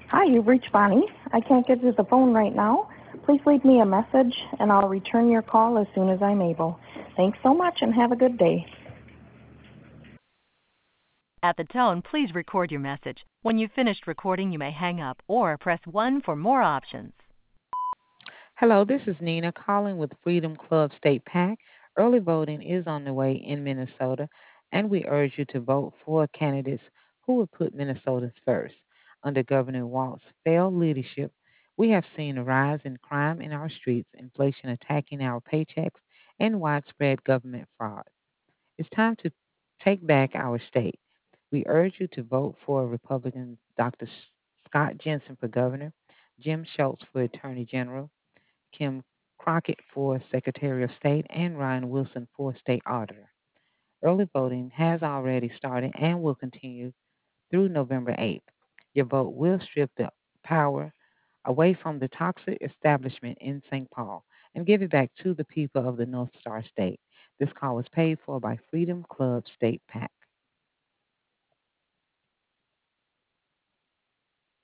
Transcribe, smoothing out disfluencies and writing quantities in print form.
Hi, you've reached Bonnie. I can't get to the phone right now. Please leave me a message and I'll return your call as soon as I'm able. Thanks so much and have a good day. At the tone, please record your message. When you've finished recording, you may hang up or press 1 for more options. Hello, this is Nina calling with Freedom Club State PAC. Early voting is on the way in Minnesota, and we urge you to vote for candidates who will put Minnesota first. Under Governor Walz's failed leadership, we have seen a rise in crime in our streets, inflation attacking our paychecks, and widespread government fraud. It's time to take back our state. We urge you to vote for Republican Dr. Scott Jensen for governor, Jim Schultz for attorney general, Kim Crockett for Secretary of State, and Ryan Wilson for State Auditor. Early voting has already started and will continue through November 8th. Your vote will strip the power away from the toxic establishment in St. Paul and give it back to the people of the North Star State. This call was paid for by Freedom Club State PAC.